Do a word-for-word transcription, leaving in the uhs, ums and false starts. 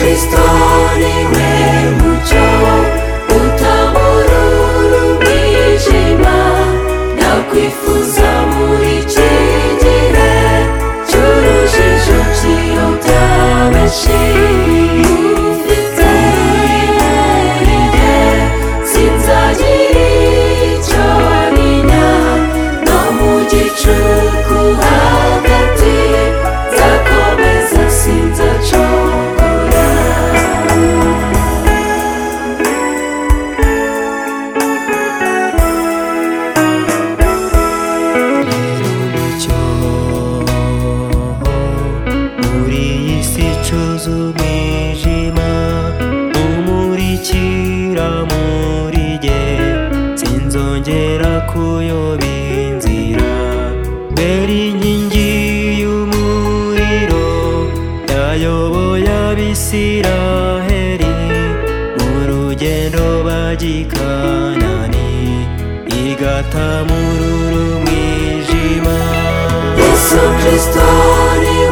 Kristo niwe mucyo utamurura umwijima, ndakwifuza muri iki gihe cy'urujijo kiyobya benshi. Ufite muri jye sinzagira icyo ntinya, no mu gicuku hagati nzakomeza sinzacogora. Rero mucyo muri iyi si icuza umwijima, umurikira muri jye sinzongera kuyoba inzira. Mbere inkingi y'umuriro yayoboye Abisiraheli mu rugendo bajya i Kanani, igatamurura umwijima. Yesu Kristo ni